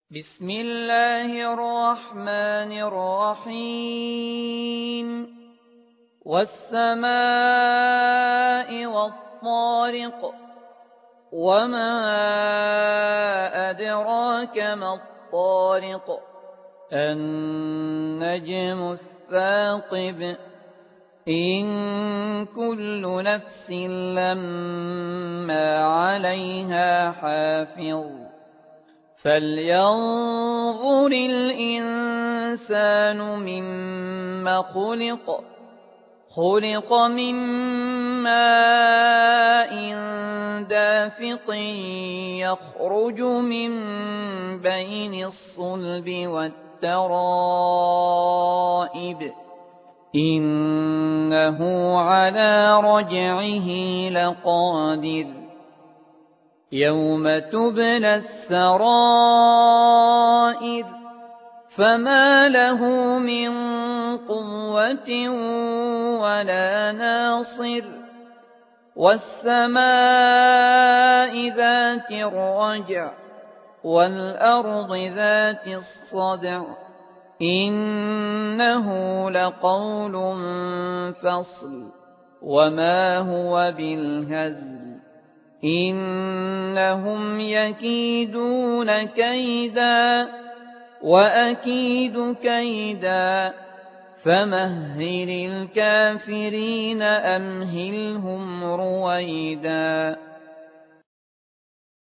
بسم الله الرحمن الرحيم والسماء والطارق وما أدراك ما الطارق النجم الثاقب إن كل نفس لما عليها حافظ فلينظر الإنسان مما خلق من ماء دافق يخرج من بين الصلب والترائب إنه على رجعه لقادر يوم تبلى السرائر فما له من قوة ولا ناصر والسماء ذات الرجع والأرض ذات الصدع إنه لقول فصل وما هو بالهزل إنهم يكيدون كيدا وأكيد كيدا فمهل الكافرين أمهلهم رويدا